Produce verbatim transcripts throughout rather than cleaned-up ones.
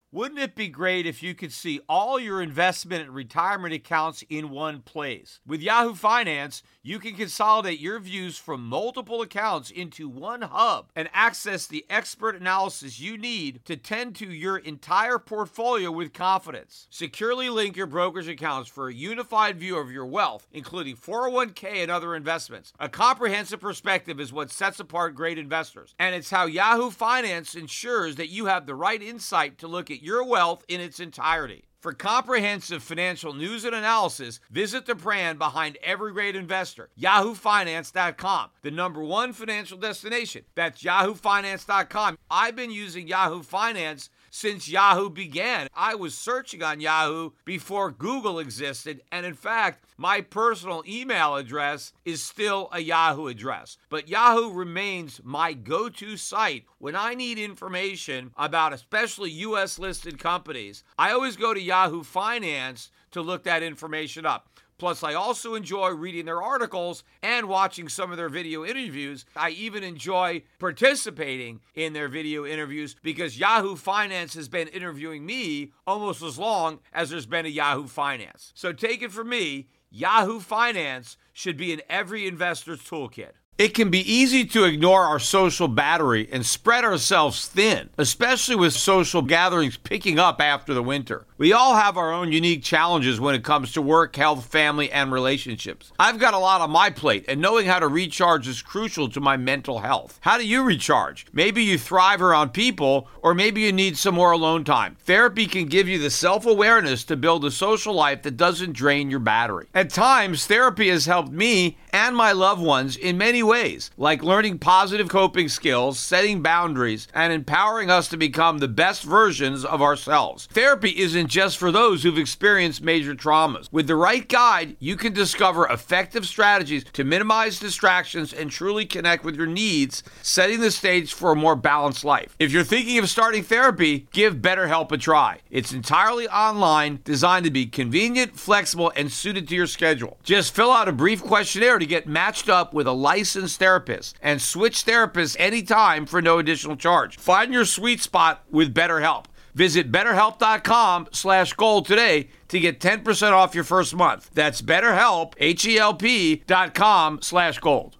Wouldn't it be great if you could see all your investment and retirement accounts in one place? With Yahoo Finance, you can consolidate your views from multiple accounts into one hub and access the expert analysis you need to tend to your entire portfolio with confidence. Securely link your brokerage accounts for a unified view of your wealth, including four oh one k and other investments. A comprehensive perspective is what sets apart great investors, and it's how Yahoo Finance ensures that you have the right insight to look at your wealth in its entirety. For comprehensive financial news and analysis, visit the brand behind every great investor, yahoo finance dot com, the number one financial destination. That's yahoo finance dot com. I've been using Yahoo Finance since Yahoo began. I was searching on Yahoo before Google existed, and in fact, my personal email address is still a Yahoo address. But Yahoo remains my go-to site when I need information about especially U S listed companies. I always go to Yahoo Finance to look that information up. Plus, I also enjoy reading their articles and watching some of their video interviews. I even enjoy participating in their video interviews because Yahoo Finance has been interviewing me almost as long as there's been a Yahoo Finance. So take it from me, Yahoo Finance should be in every investor's toolkit. It can be easy to ignore our social battery and spread ourselves thin, especially with social gatherings picking up after the winter. We all have our own unique challenges when it comes to work, health, family, and relationships. I've got a lot on my plate, and knowing how to recharge is crucial to my mental health. How do you recharge? Maybe you thrive around people, or maybe you need some more alone time. Therapy can give you the self-awareness to build a social life that doesn't drain your battery. At times, therapy has helped me and my loved ones in many ways, like learning positive coping skills, setting boundaries, and empowering us to become the best versions of ourselves. Therapy isn't just for those who've experienced major traumas. With the right guide, you can discover effective strategies to minimize distractions and truly connect with your needs, setting the stage for a more balanced life. If you're thinking of starting therapy, give BetterHelp a try. It's entirely online, designed to be convenient, flexible, and suited to your schedule. Just fill out a brief questionnaire to get matched up with a licensed therapist and switch therapists anytime for no additional charge. Find your sweet spot with BetterHelp. Visit betterhelp.com slash gold today to get ten percent off your first month. That's BetterHelp, H-E-L-P dot com slash gold.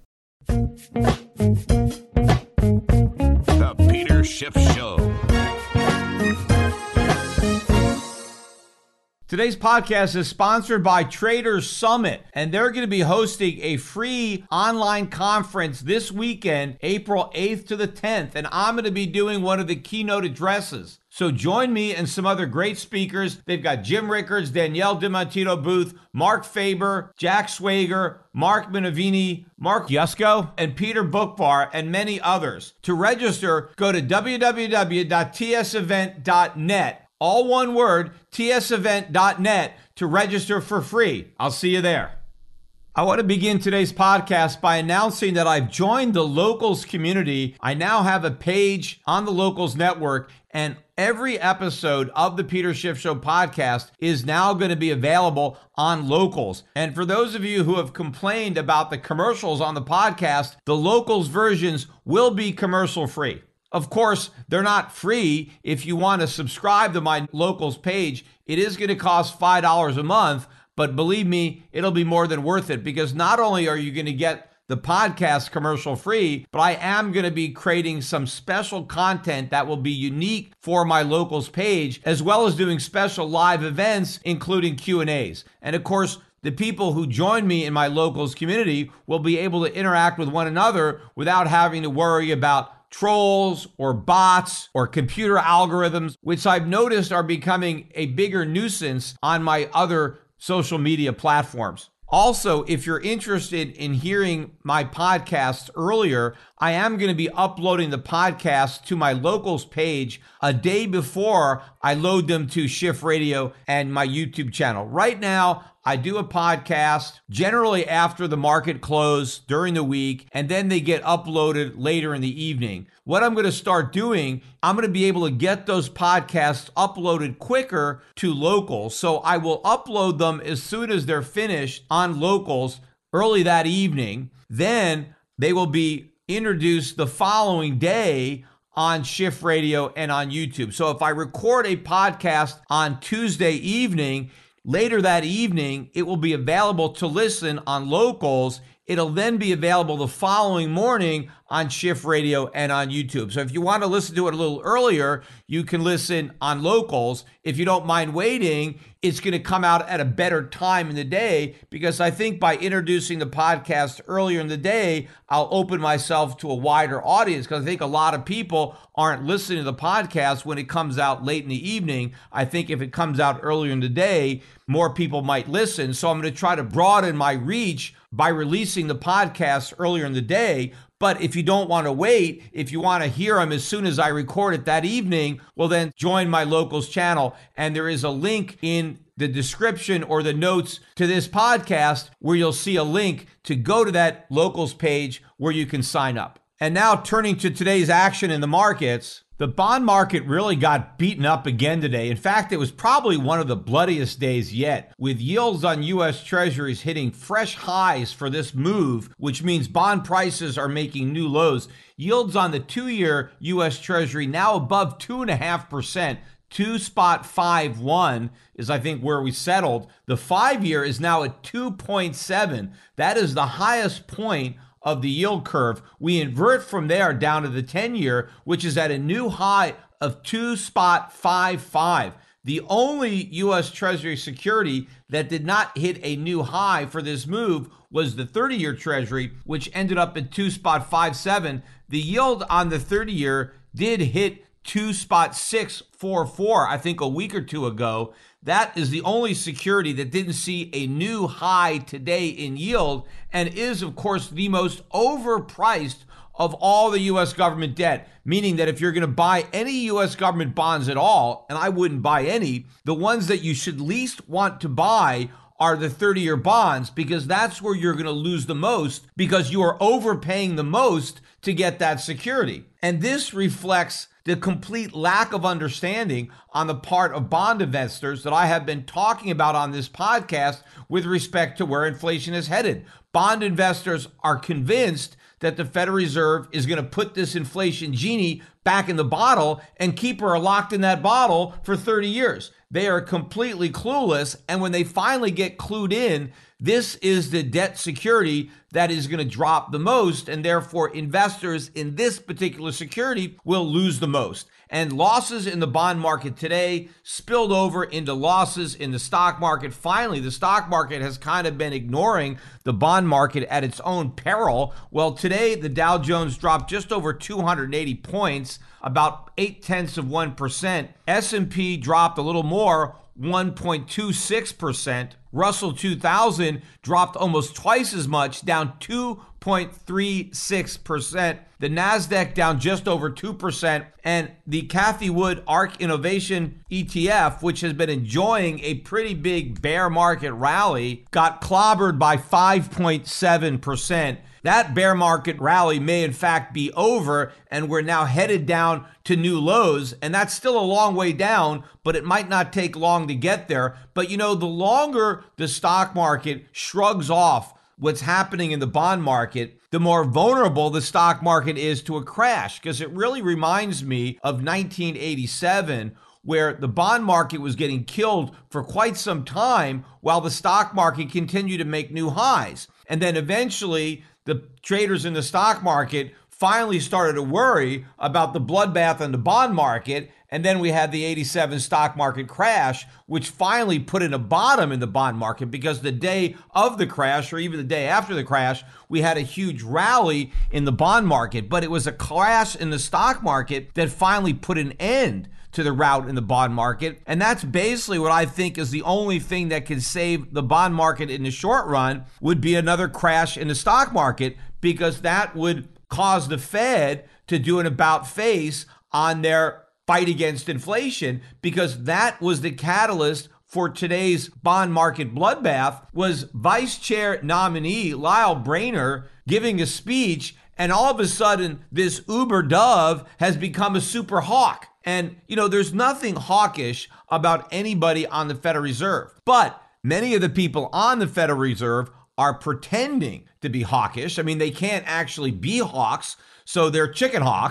The Peter Schiff Show. Today's podcast is sponsored by Traders Summit, and they're going to be hosting a free online conference this weekend, April eighth to the tenth, and I'm going to be doing one of the keynote addresses. So join me and some other great speakers. They've got Jim Rickards, Danielle DiMontino Booth, Mark Faber, Jack Swager, Mark Minervini, Mark Yusko, and Peter Bookbar, and many others. To register, go to w w w dot t s event dot net. All one word, t s event dot net, to register for free. I'll see you there. I want to begin today's podcast by announcing that I've joined the Locals community. I now have a page on the Locals network, and every episode of the Peter Schiff Show podcast is now going to be available on Locals. And for those of you who have complained about the commercials on the podcast, the Locals versions will be commercial free. Of course, they're not free. If you want to subscribe to my Locals page, it is going to cost five dollars a month, but believe me, it'll be more than worth it, because not only are you going to get the podcast commercial free, but I am going to be creating some special content that will be unique for my Locals page, as well as doing special live events, including Q and A's. And of course, the people who join me in my Locals community will be able to interact with one another without having to worry about trolls or bots or computer algorithms, which I've noticed are becoming a bigger nuisance on my other social media platforms. Also, if you're interested in hearing my podcast earlier, I am going to be uploading the podcast to my Locals page a day before I load them to Schiff Radio and my YouTube channel. Right now, I do a podcast generally after the market close during the week, and then they get uploaded later in the evening. What I'm going to start doing, I'm going to be able to get those podcasts uploaded quicker to Locals. So I will upload them as soon as they're finished on Locals early that evening. Then they will be introduced the following day on Shift Radio and on YouTube. So if I record a podcast on Tuesday evening, later that evening, it will be available to listen on Locals. It'll then be available the following morning on Shift Radio and on YouTube. So if you want to listen to it a little earlier, you can listen on Locals. If you don't mind waiting, it's going to come out at a better time in the day, because I think by introducing the podcast earlier in the day, I'll open myself to a wider audience, because I think a lot of people aren't listening to the podcast when it comes out late in the evening. I think if it comes out earlier in the day, more people might listen. So I'm going to try to broaden my reach by releasing the podcast earlier in the day. But if you don't want to wait, if you want to hear them as soon as I record it that evening, well, then join my Locals channel. And there is a link in the description or the notes to this podcast where you'll see a link to go to that Locals page where you can sign up. And now turning to today's action in the markets, the bond market really got beaten up again today. In fact, it was probably one of the bloodiest days yet, with yields on U S Treasuries hitting fresh highs for this move, which means bond prices are making new lows. Yields on the two-year U S Treasury now above two point five percent. two point five one is, I think, where we settled. The five-year is now at two point seven. That is the highest point of the yield curve. We invert from there down to the ten-year, which is at a new high of two point five five. The only U S Treasury security that did not hit a new high for this move was the thirty-year Treasury, which ended up at two point five seven. The yield on the thirty-year did hit two point six four four, I think, a week or two ago. That is the only security that didn't see a new high today in yield, and is, of course, the most overpriced of all the U S government debt, meaning that if you're going to buy any U S government bonds at all, and I wouldn't buy any, the ones that you should least want to buy are the thirty-year bonds, because that's where you're going to lose the most, because you are overpaying the most to get that security. And this reflects the complete lack of understanding on the part of bond investors that I have been talking about on this podcast with respect to where inflation is headed. Bond investors are convinced that the Federal Reserve is going to put this inflation genie back in the bottle and keep her locked in that bottle for thirty years. They are completely clueless, and when they finally get clued in, this is the debt security that is going to drop the most, and therefore investors in this particular security will lose the most. And losses in the bond market today spilled over into losses in the stock market. Finally, the stock market has kind of been ignoring the bond market at its own peril. Well, today the Dow Jones dropped just over two hundred eighty points, about eight tenths of one percent. S and P dropped a little more, one point two six percent. Russell two thousand dropped almost twice as much, down two point three six percent. The NASDAQ down just over two percent. And the Cathie Wood ARK Innovation E T F, which has been enjoying a pretty big bear market rally, got clobbered by five point seven percent. That bear market rally may in fact be over, and we're now headed down to new lows. And that's still a long way down, but it might not take long to get there. But you know, the longer the stock market shrugs off what's happening in the bond market, the more vulnerable the stock market is to a crash, because it really reminds me of nineteen eighty-seven, where the bond market was getting killed for quite some time while the stock market continued to make new highs. And then eventually the traders in the stock market finally started to worry about the bloodbath in the bond market. And then we had the eighty-seven stock market crash, which finally put in a bottom in the bond market, because the day of the crash, or even the day after the crash, we had a huge rally in the bond market. But it was a crash in the stock market that finally put an end to the rout in the bond market. And that's basically what I think is the only thing that can save the bond market in the short run, would be another crash in the stock market, because that would cause the Fed to do an about face on their fight against inflation, because that was the catalyst for today's bond market bloodbath. Was Vice Chair nominee Lael Brainerd giving a speech, and all of a sudden this uber dove has become a super hawk. And, you know, there's nothing hawkish about anybody on the Federal Reserve. But many of the people on the Federal Reserve are pretending to be hawkish. I mean, they can't actually be hawks, so they're chicken hawks.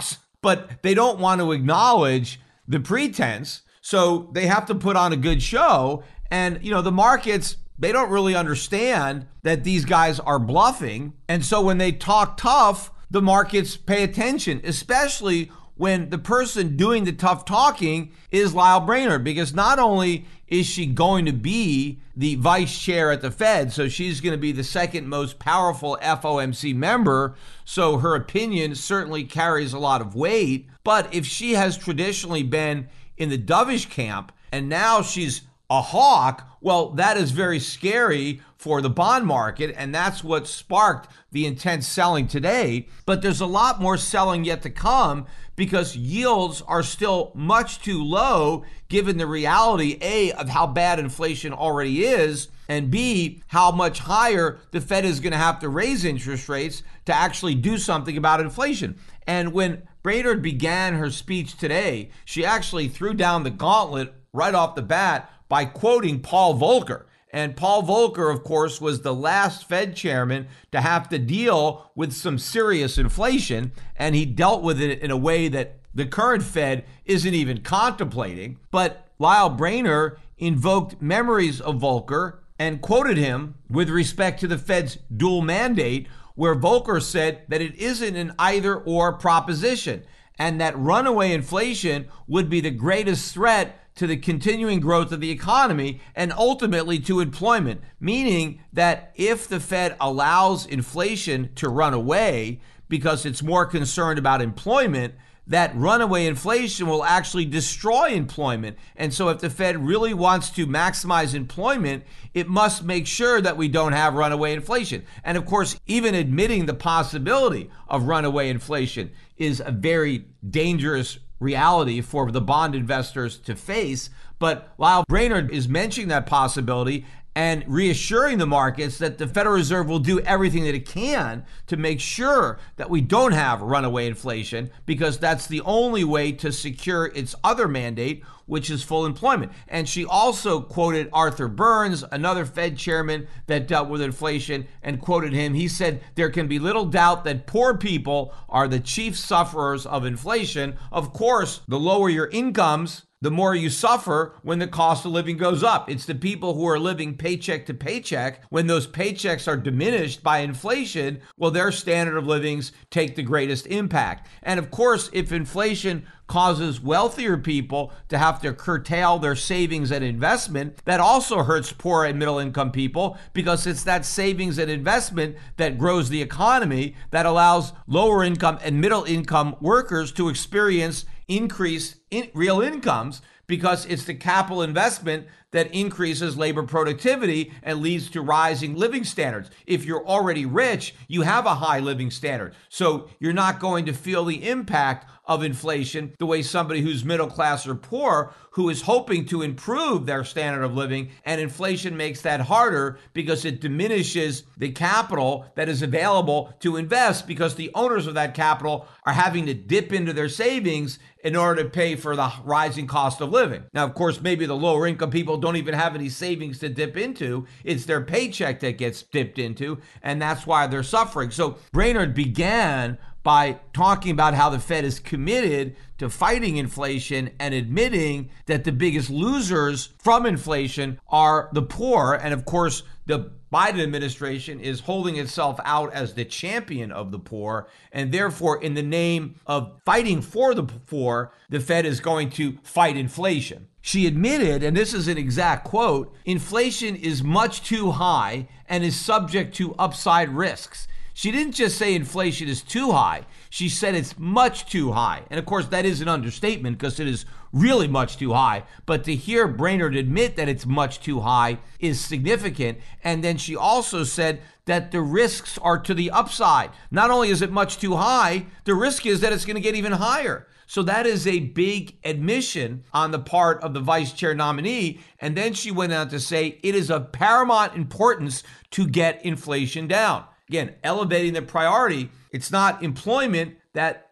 but they don't want to acknowledge the pretense. So they have to put on a good show. And, you know, the markets, they don't really understand that these guys are bluffing. And so when they talk tough, the markets pay attention, especially when the person doing the tough talking is Lael Brainard, because not only is she going to be the vice chair at the Fed, so she's going to be the second most powerful F O M C member, so her opinion certainly carries a lot of weight. But if she has traditionally been in the dovish camp and now she's a hawk, well, that is very scary for the bond market, and that's what sparked the intense selling today. But there's a lot more selling yet to come because yields are still much too low given the reality, A, of how bad inflation already is, and B, how much higher the Fed is going to have to raise interest rates to actually do something about inflation. And when Brainard began her speech today, she actually threw down the gauntlet right off the bat by quoting Paul Volcker. And Paul Volcker, of course, was the last Fed chairman to have to deal with some serious inflation, and he dealt with it in a way that the current Fed isn't even contemplating. But Lael Brainard invoked memories of Volcker and quoted him with respect to the Fed's dual mandate, where Volcker said that it isn't an either-or proposition and that runaway inflation would be the greatest threat to the continuing growth of the economy and ultimately to employment, meaning that if the Fed allows inflation to run away because it's more concerned about employment, that runaway inflation will actually destroy employment. And so if the Fed really wants to maximize employment, it must make sure that we don't have runaway inflation. And of course, even admitting the possibility of runaway inflation is a very dangerous reality for the bond investors to face. But Lael Brainard is mentioning that possibility and reassuring the markets that the Federal Reserve will do everything that it can to make sure that we don't have runaway inflation, because that's the only way to secure its other mandate, which is full employment. And she also quoted Arthur Burns, another Fed chairman that dealt with inflation, and quoted him. He said, there can be little doubt that poor people are the chief sufferers of inflation. Of course, the lower your incomes, the more you suffer when the cost of living goes up. It's the people who are living paycheck to paycheck. When those paychecks are diminished by inflation, well, their standard of livings take the greatest impact. And of course, if inflation causes wealthier people to have to curtail their savings and investment, that also hurts poor and middle income people, because it's that savings and investment that grows the economy, that allows lower income and middle income workers to experience increase in real incomes, because it's the capital investment that increases labor productivity and leads to rising living standards. If you're already rich, you have a high living standard. So you're not going to feel the impact of inflation the way somebody who's middle class or poor, who is hoping to improve their standard of living, and inflation makes that harder because it diminishes the capital that is available to invest, because the owners of that capital are having to dip into their savings in order to pay for the rising cost of living. Now, of course, maybe the lower income people don't even have any savings to dip into. It's their paycheck that gets dipped into, and that's why they're suffering. So Brainard began by talking about how the Fed is committed to fighting inflation and admitting that the biggest losers from inflation are the poor. And of course, the Biden administration is holding itself out as the champion of the poor. And therefore, in the name of fighting for the poor, the Fed is going to fight inflation. She admitted, and this is an exact quote, inflation is much too high and is subject to upside risks. She didn't just say inflation is too high. She said it's much too high. And of course, that is an understatement, because it is really much too high. But to hear Brainard admit that it's much too high is significant. And then she also said that the risks are to the upside. Not only is it much too high, the risk is that it's going to get even higher. So that is a big admission on the part of the vice chair nominee. And then she went on to say it is of paramount importance to get inflation down. Again, elevating the priority. It's not employment that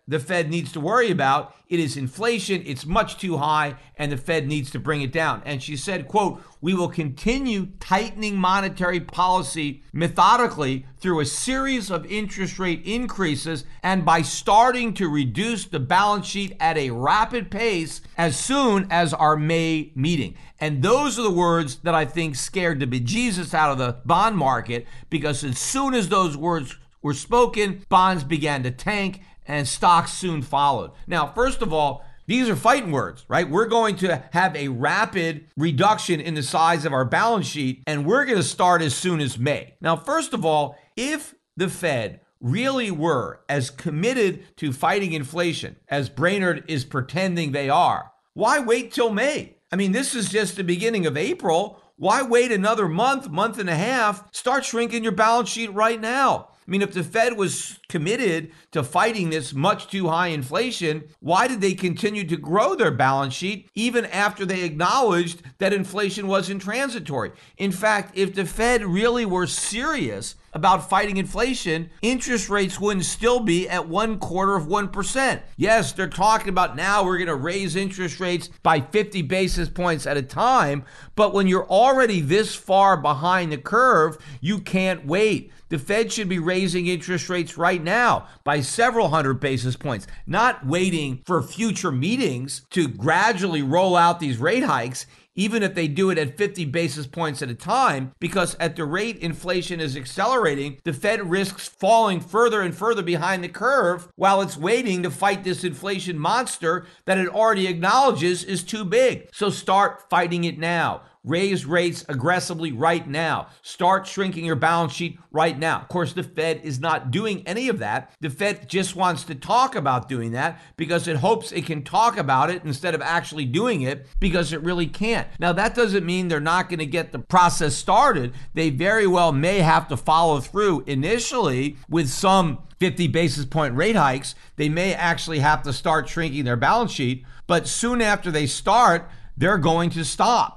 the Fed needs to worry about. It is inflation. It's much too high, and the Fed needs to bring it down. And she said, quote, "We will continue tightening monetary policy methodically through a series of interest rate increases and by starting to reduce the balance sheet at a rapid pace as soon as our May meeting." And those are the words that I think scared the bejesus out of the bond market, because as soon as those words were spoken, bonds began to tank and stocks soon followed. Now, first of all, these are fighting words, right? We're going to have a rapid reduction in the size of our balance sheet, and we're going to start as soon as May. Now, first of all, if the Fed really were as committed to fighting inflation as Brainard is pretending they are, why wait till May? I mean, this is just the beginning of April. Why wait another month, month and a half? Start shrinking your balance sheet right now. I mean, if the Fed was committed to fighting this much too high inflation, why did they continue to grow their balance sheet even after they acknowledged that inflation wasn't transitory? In fact, if the Fed really were serious about fighting inflation, interest rates wouldn't still be at one quarter of one percent. Yes, they're talking about now we're going to raise interest rates by fifty basis points at a time, but when you're already this far behind the curve, you can't wait. The Fed should be raising interest rates right now by several hundred basis points, not waiting for future meetings to gradually roll out these rate hikes, even if they do it at fifty basis points at a time, because at the rate inflation is accelerating, the Fed risks falling further and further behind the curve while it's waiting to fight this inflation monster that it already acknowledges is too big. So start fighting it now. Raise rates aggressively right now. Start shrinking your balance sheet right now. Of course, the Fed is not doing any of that. The Fed just wants to talk about doing that because it hopes it can talk about it instead of actually doing it, because it really can't. Now, that doesn't mean they're not going to get the process started. They very well may have to follow through initially with some fifty basis point rate hikes. They may actually have to start shrinking their balance sheet, but soon after they start, they're going to stop.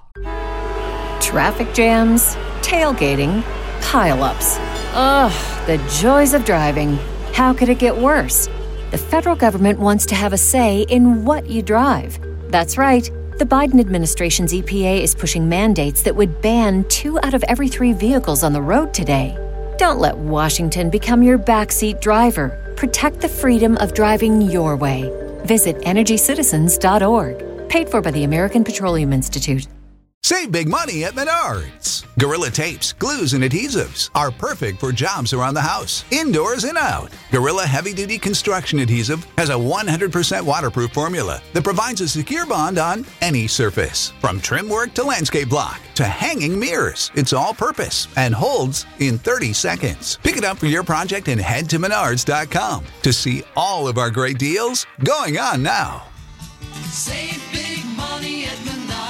Traffic jams, tailgating, pileups. Ugh, the joys of driving. How could it get worse? The federal government wants to have a say in what you drive. That's right. The Biden administration's E P A is pushing mandates that would ban two out of every three vehicles on the road today. Don't let Washington become your backseat driver. Protect the freedom of driving your way. Visit energy citizens dot org. Paid for by the American Petroleum Institute. Save big money at Menards. Gorilla tapes, glues, and adhesives are perfect for jobs around the house, indoors and out. Gorilla Heavy Duty Construction Adhesive has a one hundred percent waterproof formula that provides a secure bond on any surface. From trim work to landscape block to hanging mirrors, it's all purpose and holds in thirty seconds. Pick it up for your project and head to menards dot com to see all of our great deals going on now. Save big money at Menards.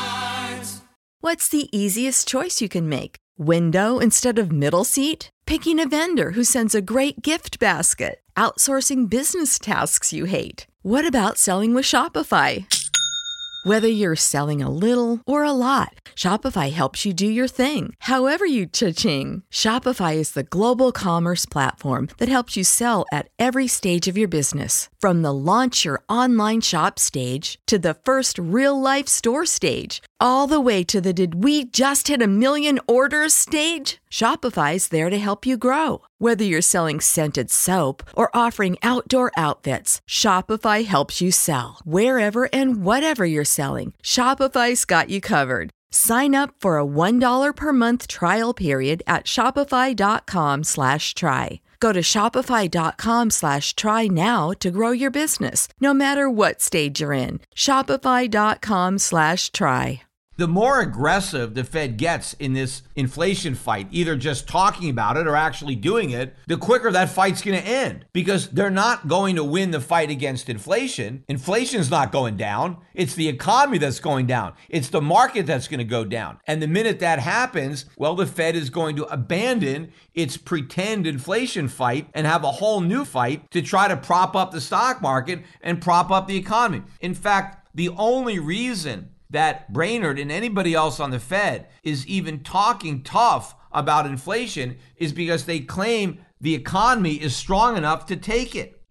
What's the easiest choice you can make? Window instead of middle seat? Picking a vendor who sends a great gift basket? Outsourcing business tasks you hate? What about selling with Shopify? Whether you're selling a little or a lot, Shopify helps you do your thing, however you cha-ching. Shopify is the global commerce platform that helps you sell at every stage of your business. From the launch your online shop stage to the first real-life store stage, all the way to the did we just hit a million orders stage. Shopify's there to help you grow. Whether you're selling scented soap or offering outdoor outfits, Shopify helps you sell. Wherever and whatever you're selling, Shopify's got you covered. Sign up for a one dollar per month trial period at shopify.com slash try. Go to shopify.com slash try now to grow your business, no matter what stage you're in. Shopify.com slash try. The more aggressive the Fed gets in this inflation fight, either just talking about it or actually doing it, the quicker that fight's going to end, because they're not going to win the fight against inflation. Inflation's not going down. It's the economy that's going down. It's the market that's going to go down. And the minute that happens, well, the Fed is going to abandon its pretend inflation fight and have a whole new fight to try to prop up the stock market and prop up the economy. In fact, the only reason that Brainard and anybody else on the Fed is even talking tough about inflation is because they claim the economy is strong enough to take it.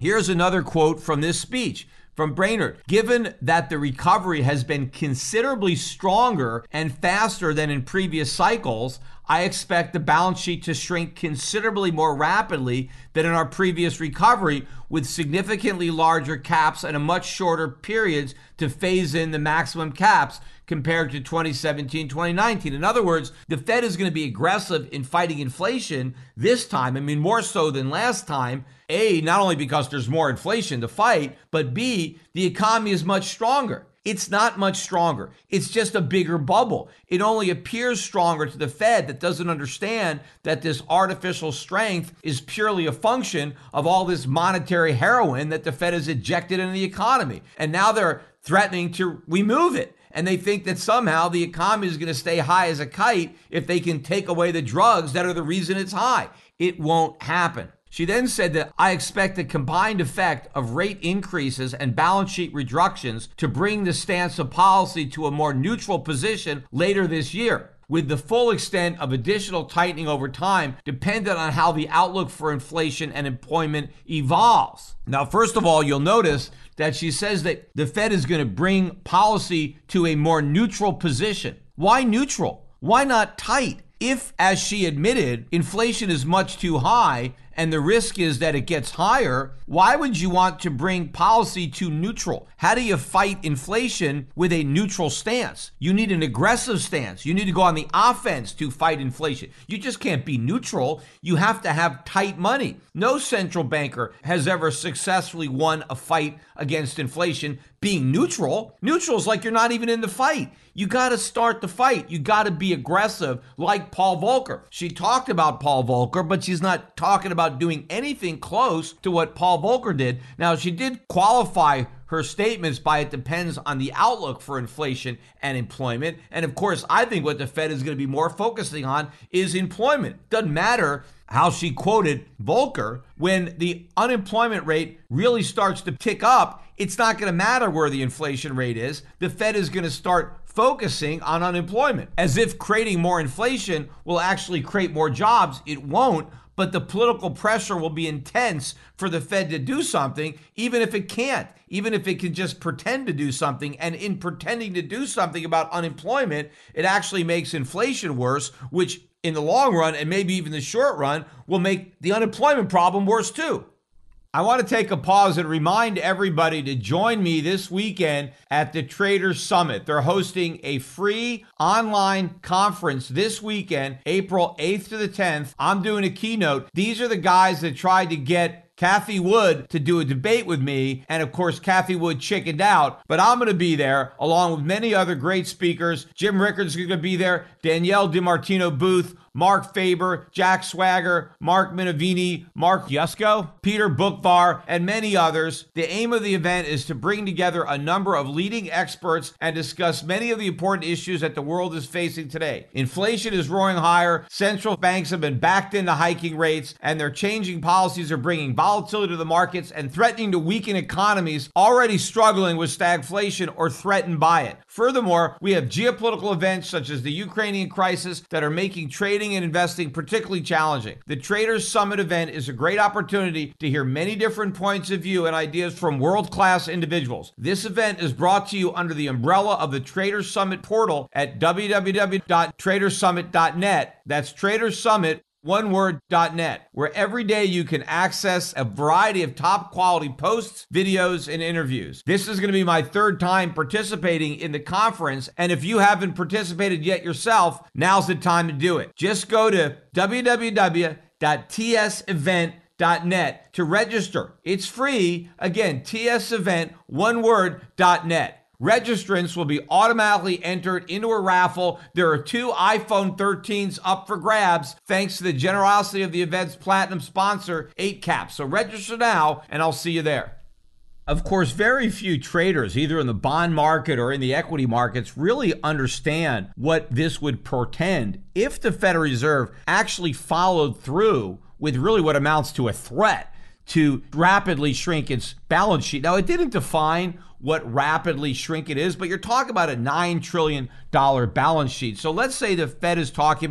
Here's another quote from this speech from Brainerd. Given that the recovery has been considerably stronger and faster than in previous cycles, I expect the balance sheet to shrink considerably more rapidly than in our previous recovery, with significantly larger caps and a much shorter periods to phase in the maximum caps compared to twenty seventeen, twenty nineteen. In other words, the Fed is going to be aggressive in fighting inflation this time. I mean, more so than last time. A, not only because there's more inflation to fight, but B, the economy is much stronger. It's not much stronger. It's just a bigger bubble. It only appears stronger to the Fed that doesn't understand that this artificial strength is purely a function of all this monetary heroin that the Fed has injected into the economy. And now they're threatening to remove it. And they think that somehow the economy is going to stay high as a kite if they can take away the drugs that are the reason it's high. It won't happen. She then said that I expect the combined effect of rate increases and balance sheet reductions to bring the stance of policy to a more neutral position later this year, with the full extent of additional tightening over time dependent on how the outlook for inflation and employment evolves. Now, first of all, you'll notice that she says that the Fed is going to bring policy to a more neutral position. Why neutral? Why not tight? If, as she admitted, inflation is much too high and the risk is that it gets higher, why would you want to bring policy to neutral? How do you fight inflation with a neutral stance? You need an aggressive stance. You need to go on the offense to fight inflation. You just can't be neutral. You have to have tight money. No central banker has ever successfully won a fight against inflation being neutral. Neutral is like you're not even in the fight. You got to start the fight. You got to be aggressive like Paul Volcker. She talked about Paul Volcker, but she's not talking about doing anything close to what Paul Volcker did. Now, she did qualify her statements by it depends on the outlook for inflation and employment. And of course, I think what the Fed is going to be more focusing on is employment. Doesn't matter how she quoted Volcker. When the unemployment rate really starts to tick up, it's not going to matter where the inflation rate is. The Fed is going to start focusing on unemployment, as if creating more inflation will actually create more jobs. It won't, but the political pressure will be intense for the Fed to do something, even if it can't, even if it can just pretend to do something. And in pretending to do something about unemployment, it actually makes inflation worse, which in the long run, and maybe even the short run, will make the unemployment problem worse too. I want to take a pause and remind everybody to join me this weekend at the Traders Summit. They're hosting a free online conference this weekend, April eighth to the tenth. I'm doing a keynote. These are the guys that tried to get Cathie Wood to do a debate with me. And of course, Cathie Wood chickened out, but I'm going to be there along with many other great speakers. Jim Rickards is going to be there, Danielle DiMartino Booth, Mark Faber, Jack Swagger, Mark Minervini, Mark Yusko, Peter Bookvar, and many others. The aim of the event is to bring together a number of leading experts and discuss many of the important issues that the world is facing today. Inflation is roaring higher, central banks have been backed into hiking rates, and their changing policies are bringing volatility to the markets and threatening to weaken economies already struggling with stagflation or threatened by it. Furthermore, we have geopolitical events such as the Ukrainian crisis that are making trading and investing particularly challenging. The Traders Summit event is a great opportunity to hear many different points of view and ideas from world-class individuals. This event is brought to you under the umbrella of the Traders Summit portal at w w w dot traders summit dot net. That's Traders Summit, one word, .net, where every day you can access a variety of top quality posts, videos, and interviews. This is going to be my third time participating in the conference, and if you haven't participated yet yourself, now's the time to do it. Just go to w w w dot t s event dot net to register. It's free. Again, T S event, one word, .net. Registrants will be automatically entered into a raffle. There are two iPhone thirteens up for grabs thanks to the generosity of the event's platinum sponsor, eight cap. So register now, and I'll see you there. Of course, very few traders, either in the bond market or in the equity markets, really understand what this would portend if the Federal Reserve actually followed through with really what amounts to a threat to rapidly shrink its balance sheet. Now, it didn't define what rapidly shrink it is, but you're talking about a nine trillion dollars balance sheet. So let's say the Fed is talking about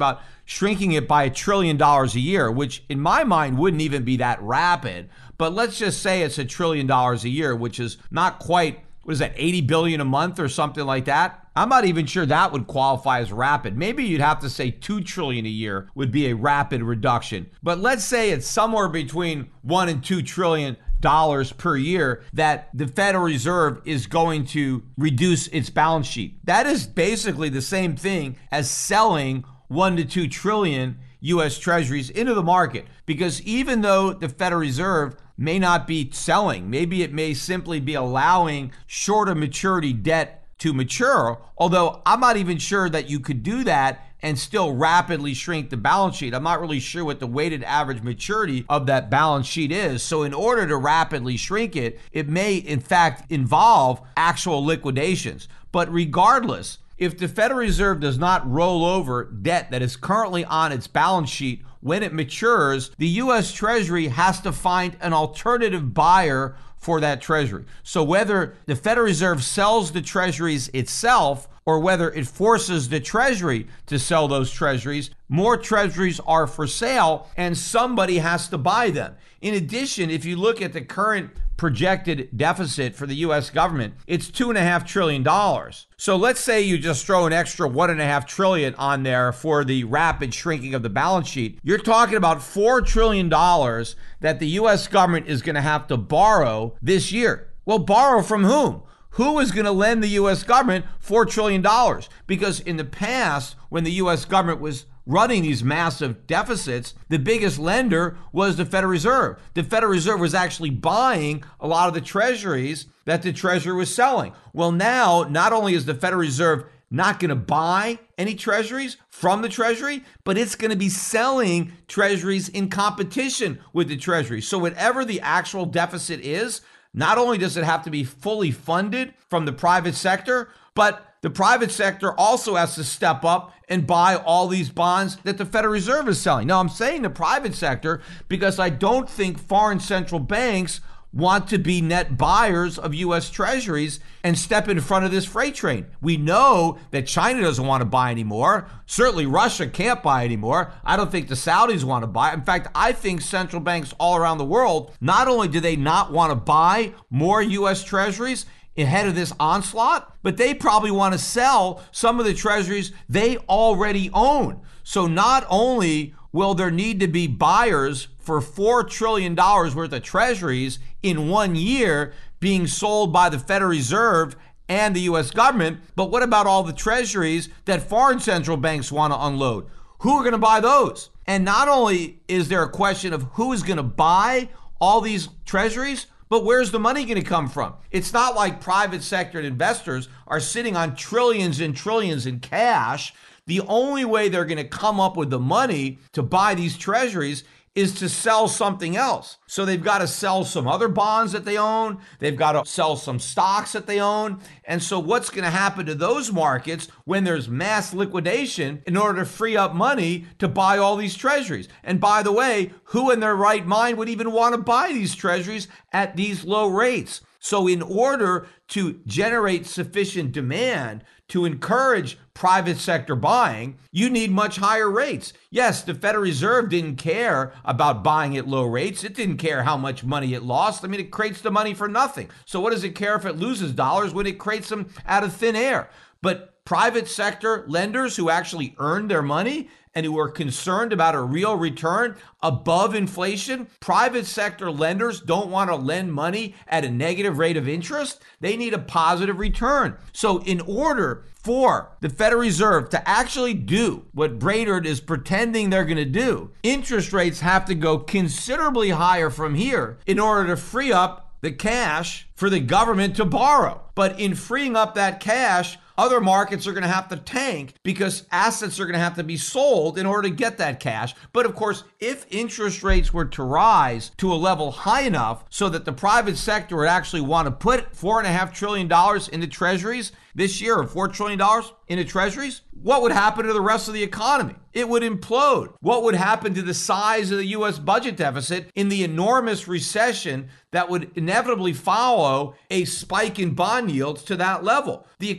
shrinking it by a trillion dollars a year, which in my mind wouldn't even be that rapid. But let's just say it's a trillion dollars a year, which is not quite, what is that, eighty billion a month or something like that? I'm not even sure that would qualify as rapid. Maybe you'd have to say two trillion a year would be a rapid reduction. But let's say it's somewhere between one and two trillion dollars per year that the Federal Reserve is going to reduce its balance sheet. That is basically the same thing as selling one to two trillion U S Treasuries into the market, because even though the Federal Reserve may not be selling, maybe it may simply be allowing shorter maturity debt to mature, although I'm not even sure that you could do that and still rapidly shrink the balance sheet. I'm not really sure what the weighted average maturity of that balance sheet is. So in order to rapidly shrink it, it may in fact involve actual liquidations. But regardless, if the Federal Reserve does not roll over debt that is currently on its balance sheet when it matures, the U S Treasury has to find an alternative buyer for that Treasury. So whether the Federal Reserve sells the Treasuries itself or whether it forces the Treasury to sell those Treasuries, more Treasuries are for sale and somebody has to buy them. In addition, if you look at the current projected deficit for the U S government, it's two and a half trillion dollars. So let's say you just throw an extra one and a half trillion on there for the rapid shrinking of the balance sheet. You're talking about four trillion dollars that the U S government is going to have to borrow this year. Well, borrow from whom? Who is going to lend the U S government four trillion dollars? Because in the past, when the U S government was running these massive deficits, the biggest lender was the Federal Reserve. The Federal Reserve was actually buying a lot of the treasuries that the Treasury was selling. Well, now, not only is the Federal Reserve not going to buy any treasuries from the Treasury, but it's going to be selling treasuries in competition with the Treasury. So whatever the actual deficit is, not only does it have to be fully funded from the private sector, but the private sector also has to step up and buy all these bonds that the Federal Reserve is selling. Now, I'm saying the private sector because I don't think foreign central banks want to be net buyers of U S Treasuries and step in front of this freight train. We know that China doesn't want to buy anymore. Certainly Russia can't buy anymore. I don't think the Saudis want to buy. In fact, I think central banks all around the world, not only do they not want to buy more U S Treasuries ahead of this onslaught, but they probably want to sell some of the treasuries they already own. So not only will there need to be buyers for four trillion dollars worth of treasuries in one year being sold by the Federal Reserve and the U S government, but what about all the treasuries that foreign central banks want to unload? Who are going to buy those? And not only is there a question of who is going to buy all these treasuries, but where's the money going to come from? It's not like private sector investors are sitting on trillions and trillions in cash. The only way they're going to come up with the money to buy these treasuries is to sell something else. So they've got to sell some other bonds that they own. They've got to sell some stocks that they own. And so what's going to happen to those markets when there's mass liquidation in order to free up money to buy all these treasuries? And by the way, who in their right mind would even want to buy these treasuries at these low rates? So in order to generate sufficient demand to encourage private sector buying, you need much higher rates. Yes, the Federal Reserve didn't care about buying at low rates. It didn't care how much money it lost. I mean, it creates the money for nothing. So what does it care if it loses dollars when it creates them out of thin air? But private sector lenders who actually earned their money and who are concerned about a real return above inflation, private sector lenders don't want to lend money at a negative rate of interest. They need a positive return. So in order for the Federal Reserve to actually do what Brainerd is pretending they're going to do, interest rates have to go considerably higher from here in order to free up the cash for the government to borrow. But in freeing up that cash, other markets are going to have to tank because assets are going to have to be sold in order to get that cash. But of course, if interest rates were to rise to a level high enough so that the private sector would actually want to put four and a half trillion dollars into treasuries this year, or four trillion dollars into treasuries, what would happen to the rest of the economy? It would implode. What would happen to the size of the U S budget deficit in the enormous recession that would inevitably follow a spike in bond yields to that level? The economy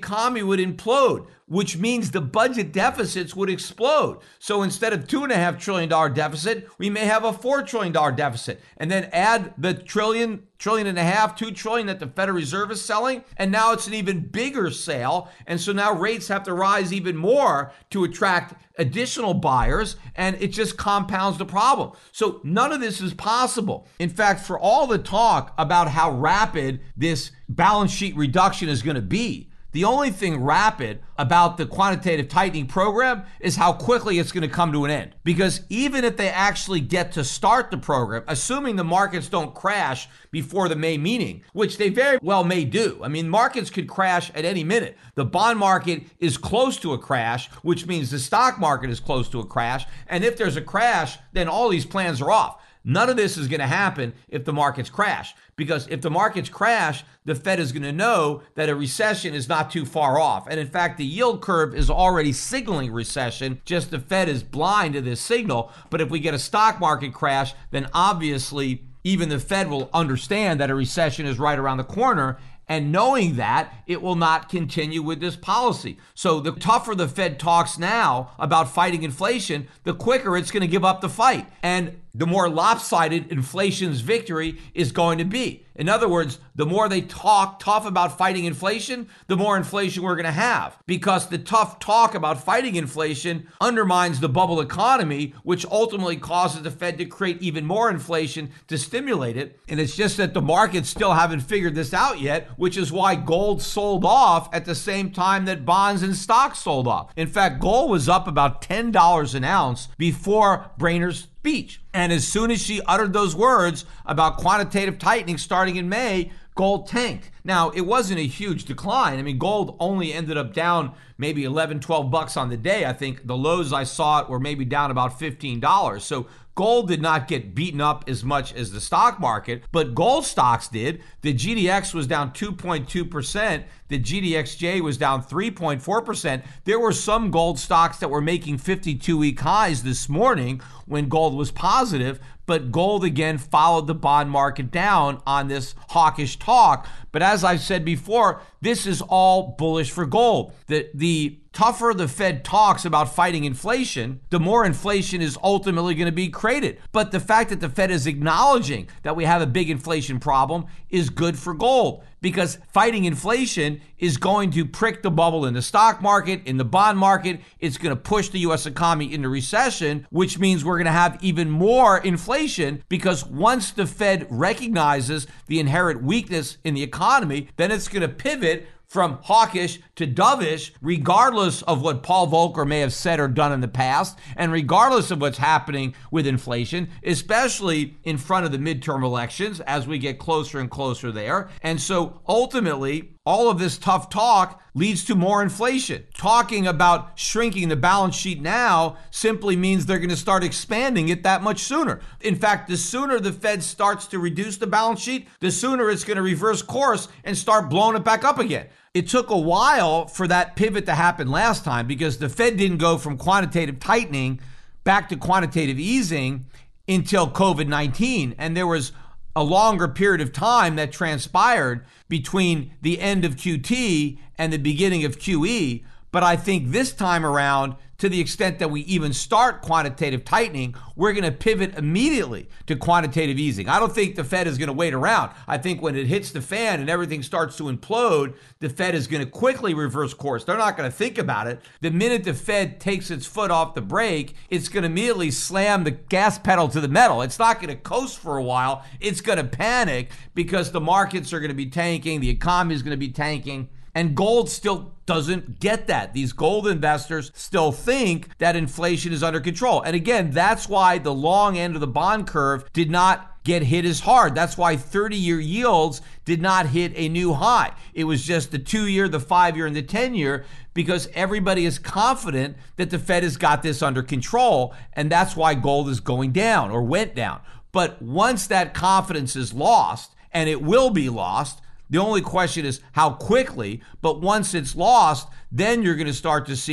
would implode, which means the budget deficits would explode. So instead of two and a half trillion dollar deficit, we may have a four trillion dollar deficit, and then add the trillion, trillion and a half, two trillion that the Federal Reserve is selling, and now it's an even bigger sale. And so now rates have to rise even more to attract additional buyers, and it just compounds the problem. So none of this is possible. In fact, for all the talk about how rapid this balance sheet reduction is going to be, the only thing rapid about the quantitative tightening program is how quickly it's going to come to an end. Because even if they actually get to start the program, assuming the markets don't crash before the May meeting, which they very well may do. I mean, markets could crash at any minute. The bond market is close to a crash, which means the stock market is close to a crash. And if there's a crash, then all these plans are off. None of this is going to happen if the markets crash, because if the markets crash, the Fed is going to know that a recession is not too far off. And in fact, the yield curve is already signaling recession, just the Fed is blind to this signal. But if we get a stock market crash, then obviously even the Fed will understand that a recession is right around the corner. And knowing that, it will not continue with this policy. So the tougher the Fed talks now about fighting inflation, the quicker it's going to give up the fight. And the more lopsided inflation's victory is going to be. In other words, the more they talk tough about fighting inflation, the more inflation we're going to have. Because the tough talk about fighting inflation undermines the bubble economy, which ultimately causes the Fed to create even more inflation to stimulate it. And it's just that the markets still haven't figured this out yet, which is why gold sold off at the same time that bonds and stocks sold off. In fact, gold was up about ten dollars an ounce before Brainer's speech. And as soon as she uttered those words about quantitative tightening starting in May, gold tanked. Now, it wasn't a huge decline. I mean, gold only ended up down maybe eleven, twelve bucks on the day. I think the lows I saw it were maybe down about fifteen dollars. So gold did not get beaten up as much as the stock market, but gold stocks did. The G D X was down two point two percent. The G D X J was down three point four percent. There were some gold stocks that were making fifty-two week highs this morning when gold was positive, but gold again followed the bond market down on this hawkish talk. But as I've said before, this is all bullish for gold. The, the tougher the Fed talks about fighting inflation, the more inflation is ultimately going to be created. But the fact that the Fed is acknowledging that we have a big inflation problem is good for gold, because fighting inflation is going to prick the bubble in the stock market, in the bond market. It's going to push the U S economy into recession, which means we're going to have even more inflation, because once the Fed recognizes the inherent weakness in the economy, then it's going to pivot from hawkish to dovish, regardless of what Paul Volcker may have said or done in the past, and regardless of what's happening with inflation, especially in front of the midterm elections as we get closer and closer there. And so ultimately, all of this tough talk leads to more inflation. Talking about shrinking the balance sheet now simply means they're going to start expanding it that much sooner. In fact, the sooner the Fed starts to reduce the balance sheet, the sooner it's going to reverse course and start blowing it back up again. It took a while for that pivot to happen last time, because the Fed didn't go from quantitative tightening back to quantitative easing until COVID nineteen. And there was a longer period of time that transpired between the end of Q T and the beginning of Q E. But I think this time around, to the extent that we even start quantitative tightening, we're going to pivot immediately to quantitative easing. I don't think the Fed is going to wait around. I think when it hits the fan and everything starts to implode, the Fed is going to quickly reverse course. They're not going to think about it. The minute the Fed takes its foot off the brake, it's going to immediately slam the gas pedal to the metal. It's not going to coast for a while. It's going to panic, because the markets are going to be tanking, the economy is going to be tanking. And gold still doesn't get that. These gold investors still think that inflation is under control. And again, that's why the long end of the bond curve did not get hit as hard. That's why thirty-year yields did not hit a new high. It was just the two-year, the five-year, and the ten-year, because everybody is confident that the Fed has got this under control. And that's why gold is going down, or went down. But once that confidence is lost, and it will be lost, the only question is how quickly. But once it's lost, then you're going to start to see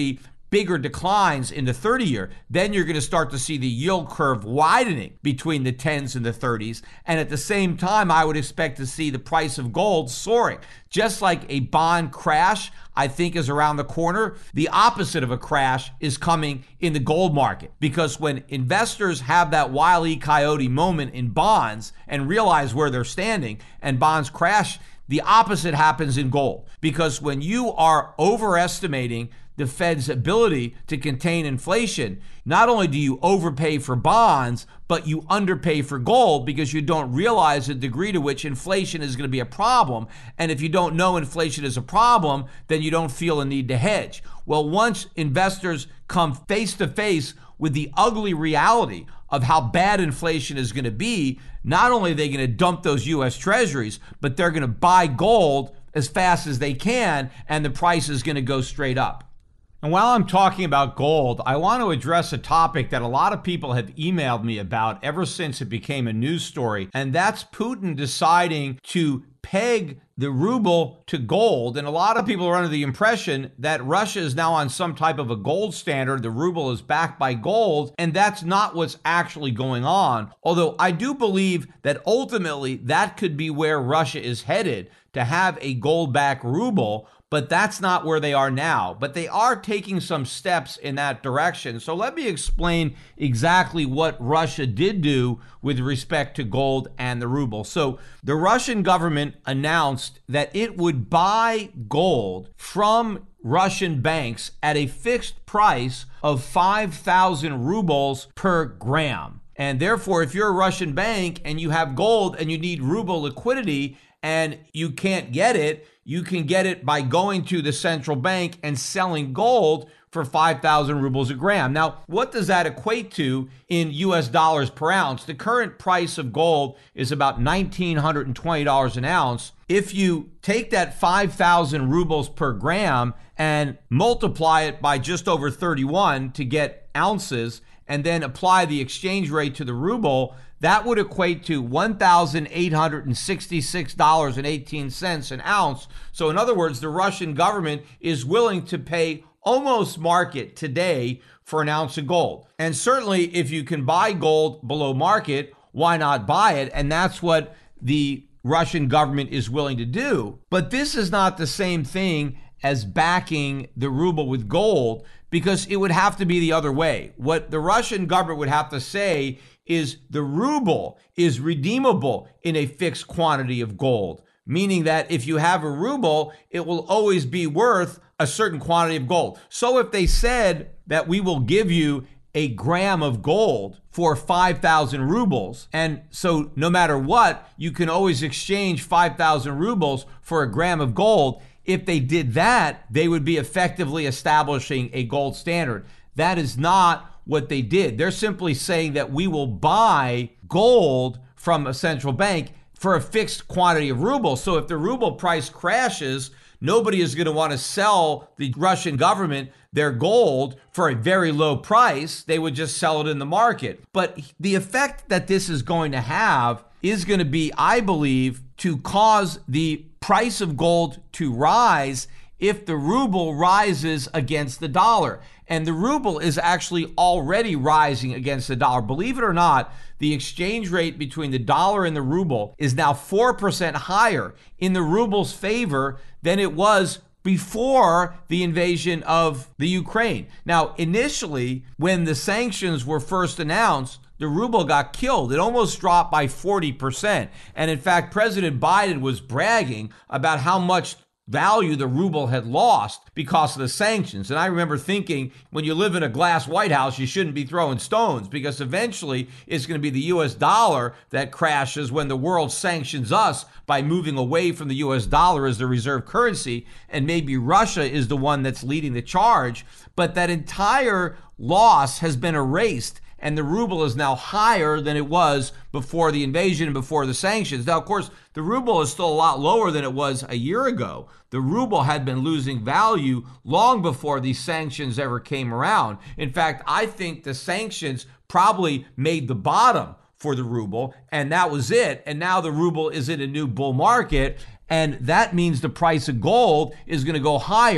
bigger declines in the thirty year, then you're going to start to see the yield curve widening between the tens and the thirties. And at the same time, I would expect to see the price of gold soaring. Just like a bond crash, I think, is around the corner, the opposite of a crash is coming in the gold market. Because when investors have that Wile E. Coyote moment in bonds and realize where they're standing and bonds crash, the opposite happens in gold. Because when you are overestimating the Fed's ability to contain inflation, not only do you overpay for bonds, but you underpay for gold because you don't realize the degree to which inflation is going to be a problem. And if you don't know inflation is a problem, then you don't feel a need to hedge. Well, once investors come face to face with the ugly reality of how bad inflation is going to be, not only are they going to dump those U S treasuries, but they're going to buy gold as fast as they can, and the price is going to go straight up. And while I'm talking about gold, I want to address a topic that a lot of people have emailed me about ever since it became a news story, and that's Putin deciding to peg the ruble to gold. And a lot of people are under the impression that Russia is now on some type of a gold standard. The ruble is backed by gold, and that's not what's actually going on. Although I do believe that ultimately that could be where Russia is headed, to have a gold-backed ruble. But that's not where they are now. But they are taking some steps in that direction. So let me explain exactly what Russia did do with respect to gold and the ruble. So the Russian government announced that it would buy gold from Russian banks at a fixed price of five thousand rubles per gram. And therefore, if you're a Russian bank and you have gold and you need ruble liquidity and you can't get it, you can get it by going to the central bank and selling gold for five thousand rubles a gram. Now, what does that equate to in U S dollars per ounce? The current price of gold is about one thousand nine hundred twenty dollars an ounce. If you take that five thousand rubles per gram and multiply it by just over thirty-one to get ounces, and then apply the exchange rate to the ruble, that would equate to one thousand eight hundred sixty-six dollars and eighteen cents an ounce. So in other words, the Russian government is willing to pay almost market today for an ounce of gold. And certainly if you can buy gold below market, why not buy it? And that's what the Russian government is willing to do. But this is not the same thing as backing the ruble with gold, because it would have to be the other way. What the Russian government would have to say is the ruble is redeemable in a fixed quantity of gold, meaning that if you have a ruble, it will always be worth a certain quantity of gold. So if they said that we will give you a gram of gold for five thousand rubles, and so no matter what, you can always exchange five thousand rubles for a gram of gold, if they did that, they would be effectively establishing a gold standard. That is not what they did. They're simply saying that we will buy gold from a central bank for a fixed quantity of rubles. So if the ruble price crashes, nobody is going to want to sell the Russian government their gold for a very low price. They would just sell it in the market. But the effect that this is going to have is going to be, I believe, to cause the price of gold to rise if the ruble rises against the dollar. And the ruble is actually already rising against the dollar. Believe it or not, the exchange rate between the dollar and the ruble is now four percent higher in the ruble's favor than it was before the invasion of the Ukraine. Now, initially, when the sanctions were first announced, the ruble got killed. It almost dropped by forty percent. And in fact, President Biden was bragging about how much value the ruble had lost because of the sanctions. And I remember thinking, when you live in a glass White House, you shouldn't be throwing stones, because eventually it's going to be the U S dollar that crashes when the world sanctions us by moving away from the U S dollar as the reserve currency. And maybe Russia is the one that's leading the charge. But that entire loss has been erased, and the ruble is now higher than it was before the invasion and before the sanctions. Now, of course, the ruble is still a lot lower than it was a year ago. The ruble had been losing value long before these sanctions ever came around. In fact, I think the sanctions probably made the bottom for the ruble, and that was it. And now the ruble is in a new bull market, and that means the price of gold is going to go higher.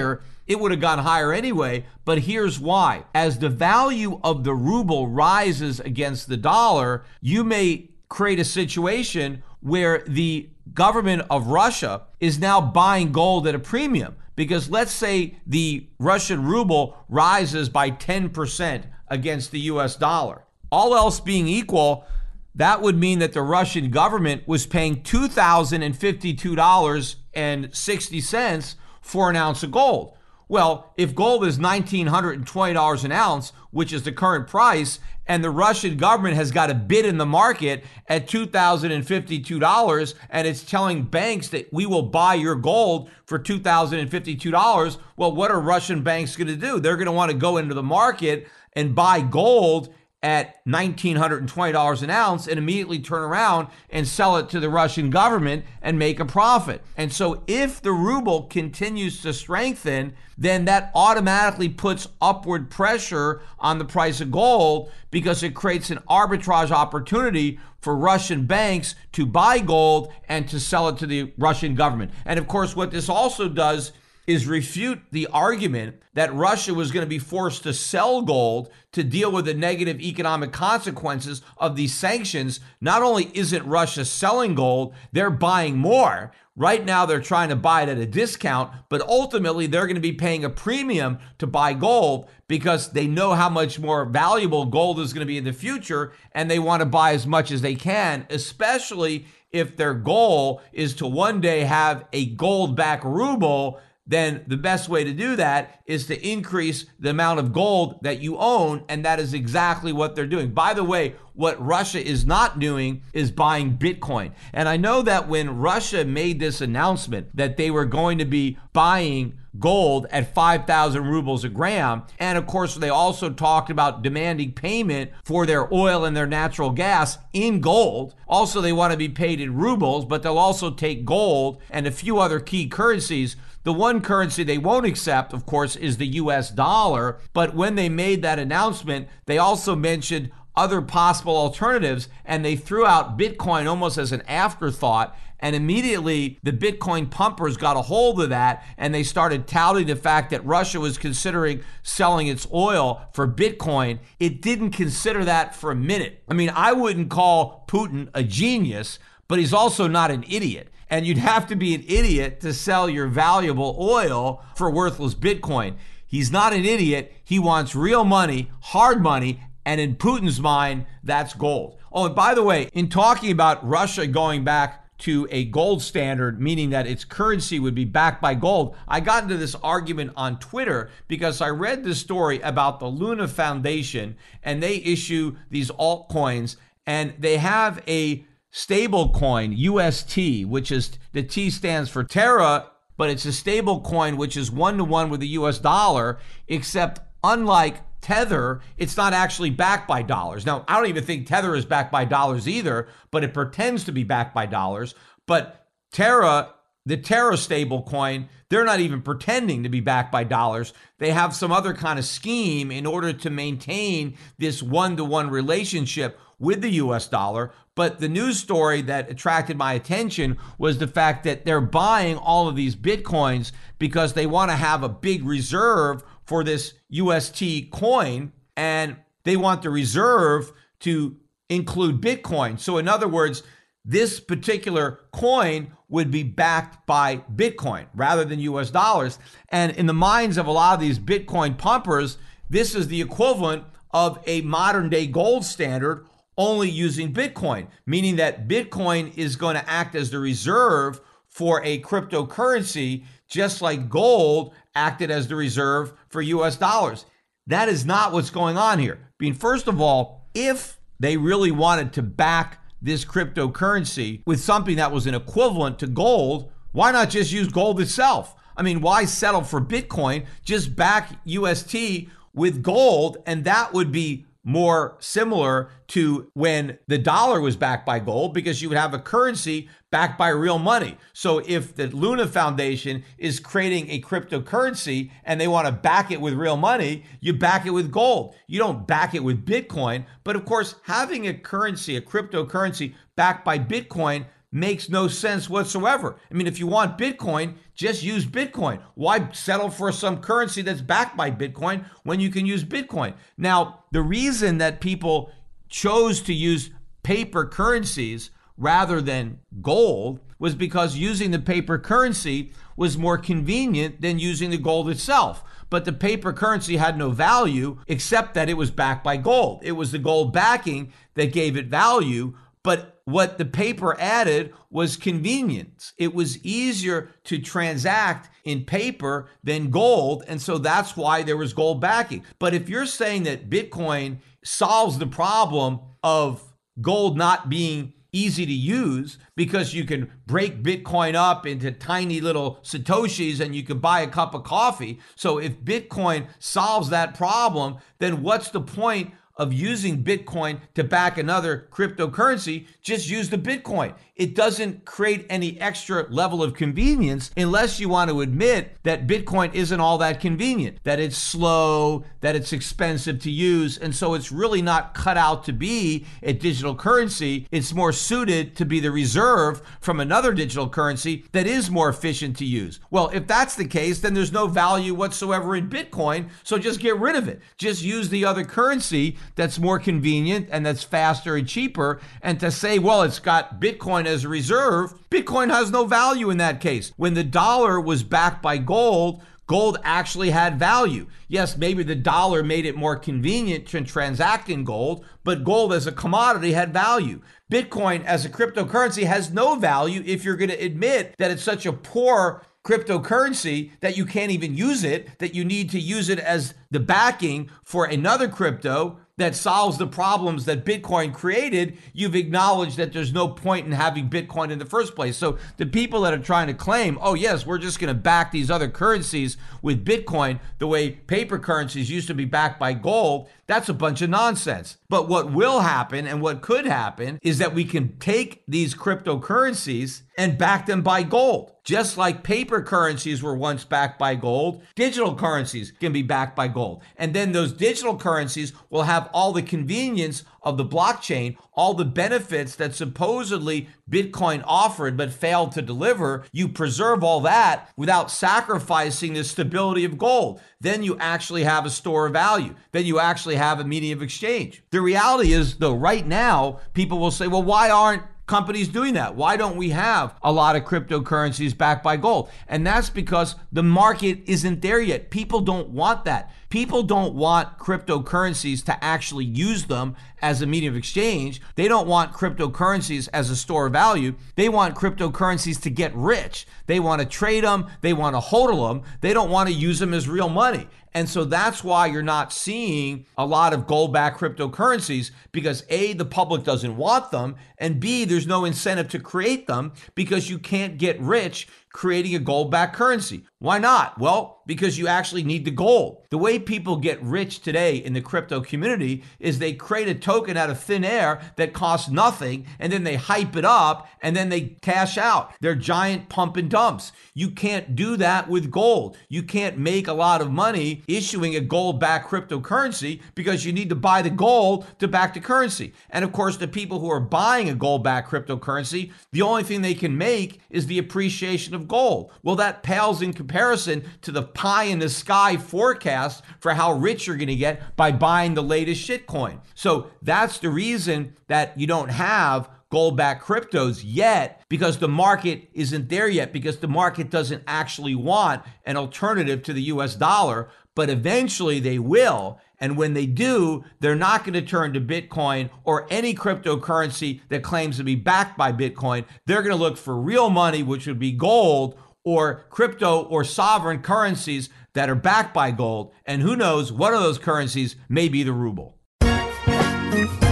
it would have gone higher anyway. But here's why. As the value of the ruble rises against the dollar, you may create a situation where the government of Russia is now buying gold at a premium. Because let's say the Russian ruble rises by ten percent against the U S dollar. All else being equal, that would mean that the Russian government was paying two thousand fifty-two dollars and sixty cents for an ounce of gold. Well, if gold is one thousand nine hundred twenty dollars an ounce, which is the current price, and the Russian government has got a bid in the market at two thousand fifty-two dollars, and it's telling banks that we will buy your gold for two thousand fifty-two dollars, well, what are Russian banks going to do? They're going to want to go into the market and buy gold at one thousand nine hundred twenty dollars an ounce and immediately turn around and sell it to the Russian government and make a profit. And so if the ruble continues to strengthen, then that automatically puts upward pressure on the price of gold because it creates an arbitrage opportunity for Russian banks to buy gold and to sell it to the Russian government. And of course, what this also does is refute the argument that Russia was going to be forced to sell gold to deal with the negative economic consequences of these sanctions. Not only isn't Russia selling gold, they're buying more. Right now, they're trying to buy it at a discount, but ultimately, they're going to be paying a premium to buy gold because they know how much more valuable gold is going to be in the future, and they want to buy as much as they can, especially if their goal is to one day have a gold-backed ruble. Then the best way to do that is to increase the amount of gold that you own, and that is exactly what they're doing. By the way, what Russia is not doing is buying Bitcoin. And I know that when Russia made this announcement that they were going to be buying gold at five thousand rubles a gram, and of course they also talked about demanding payment for their oil and their natural gas in gold. Also, they want to be paid in rubles, but they'll also take gold and a few other key currencies. The one currency they won't accept, of course, is the U S dollar. But when they made that announcement, they also mentioned other possible alternatives, and they threw out Bitcoin almost as an afterthought. And immediately the Bitcoin pumpers got a hold of that, and they started touting the fact that Russia was considering selling its oil for Bitcoin. It didn't consider that for a minute. I mean, I wouldn't call Putin a genius, but he's also not an idiot. And you'd have to be an idiot to sell your valuable oil for worthless Bitcoin. He's not an idiot. He wants real money, hard money, and in Putin's mind, that's gold. Oh, and by the way, in talking about Russia going back to a gold standard, meaning that its currency would be backed by gold, I got into this argument on Twitter because I read this story about the Luna Foundation, and they issue these altcoins, and they have a stable coin, U S T, which is, the T stands for Terra, but it's a stable coin which is one-to-one with the U S dollar, except unlike Tether, it's not actually backed by dollars. Now, I don't even think Tether is backed by dollars either, but it pretends to be backed by dollars. But Terra, the Terra stable coin, they're not even pretending to be backed by dollars. They have some other kind of scheme in order to maintain this one-to-one relationship with the U S dollar. But the news story that attracted my attention was the fact that they're buying all of these Bitcoins because they want to have a big reserve for this U S T coin, and they want the reserve to include Bitcoin. So in other words, this particular coin would be backed by Bitcoin rather than U S dollars. And in the minds of a lot of these Bitcoin pumpers, this is the equivalent of a modern day gold standard, only using Bitcoin, meaning that Bitcoin is going to act as the reserve for a cryptocurrency, just like gold acted as the reserve for U S dollars. That is not what's going on here. I mean, first of all, if they really wanted to back this cryptocurrency with something that was an equivalent to gold, why not just use gold itself? I mean, why settle for Bitcoin? Just back U S T with gold, and that would be more similar to when the dollar was backed by gold, because you would have a currency backed by real money. So if the Luna Foundation is creating a cryptocurrency and they want to back it with real money, you back it with gold. You don't back it with Bitcoin. But of course, having a currency, a cryptocurrency backed by Bitcoin, makes no sense whatsoever. I mean, if you want Bitcoin, just use Bitcoin. Why settle for some currency that's backed by Bitcoin when you can use Bitcoin? Now, the reason that people chose to use paper currencies rather than gold was because using the paper currency was more convenient than using the gold itself. But the paper currency had no value except that it was backed by gold. It was the gold backing that gave it value. But what the paper added was convenience. It was easier to transact in paper than gold. And so that's why there was gold backing. But if you're saying that Bitcoin solves the problem of gold not being easy to use because you can break Bitcoin up into tiny little Satoshis and you can buy a cup of coffee. So if Bitcoin solves that problem, then what's the point of using Bitcoin to back another cryptocurrency? Just use the Bitcoin. It doesn't create any extra level of convenience unless you want to admit that Bitcoin isn't all that convenient, that it's slow, that it's expensive to use. And so it's really not cut out to be a digital currency. It's more suited to be the reserve from another digital currency that is more efficient to use. Well, if that's the case, then there's no value whatsoever in Bitcoin. So just get rid of it. Just use the other currency that's more convenient and that's faster and cheaper. And to say, well, it's got Bitcoin as a reserve, Bitcoin has no value in that case. When the dollar was backed by gold, gold actually had value. Yes, maybe the dollar made it more convenient to transact in gold, but gold as a commodity had value. Bitcoin as a cryptocurrency has no value if you're going to admit that it's such a poor cryptocurrency that you can't even use it, that you need to use it as the backing for another crypto that solves the problems that Bitcoin created. You've acknowledged that there's no point in having Bitcoin in the first place. So the people that are trying to claim, oh yes, we're just going to back these other currencies with Bitcoin the way paper currencies used to be backed by gold, that's a bunch of nonsense. But what will happen and what could happen is that we can take these cryptocurrencies and back them by gold. Just like paper currencies were once backed by gold, digital currencies can be backed by gold. And then those digital currencies will have all the convenience of the blockchain, all the benefits that supposedly Bitcoin offered but failed to deliver. You preserve all that without sacrificing the stability of gold. Then you actually have a store of value. Then you actually have a medium of exchange. The reality is, though, right now, people will say, well, why aren't companies doing that? Why don't we have a lot of cryptocurrencies backed by gold? And that's because the market isn't there yet. People don't want that. People don't want cryptocurrencies to actually use them as a medium of exchange. They don't want cryptocurrencies as a store of value. They want cryptocurrencies to get rich. They want to trade them. They want to hodl them. They don't want to use them as real money. And so that's why you're not seeing a lot of gold-backed cryptocurrencies, because A, the public doesn't want them, and B, there's no incentive to create them because you can't get rich creating a gold-backed currency. Why not? Well, because you actually need the gold. The way people get rich today in the crypto community is they create a token out of thin air that costs nothing, and then they hype it up, and then they cash out. They're giant pump and dumps. You can't do that with gold. You can't make a lot of money issuing a gold-backed cryptocurrency because you need to buy the gold to back the currency. And of course, the people who are buying a gold-backed cryptocurrency, the only thing they can make is the appreciation of gold. Well, that pales in comparison to the pie in the sky forecast for how rich you're going to get by buying the latest shitcoin. So that's the reason that you don't have gold-backed cryptos yet, because the market isn't there yet, because the market doesn't actually want an alternative to the U S dollar, but eventually they will. And when they do, they're not going to turn to Bitcoin or any cryptocurrency that claims to be backed by Bitcoin. They're going to look for real money, which would be gold, or crypto or sovereign currencies that are backed by gold. And who knows, one of those currencies may be the ruble.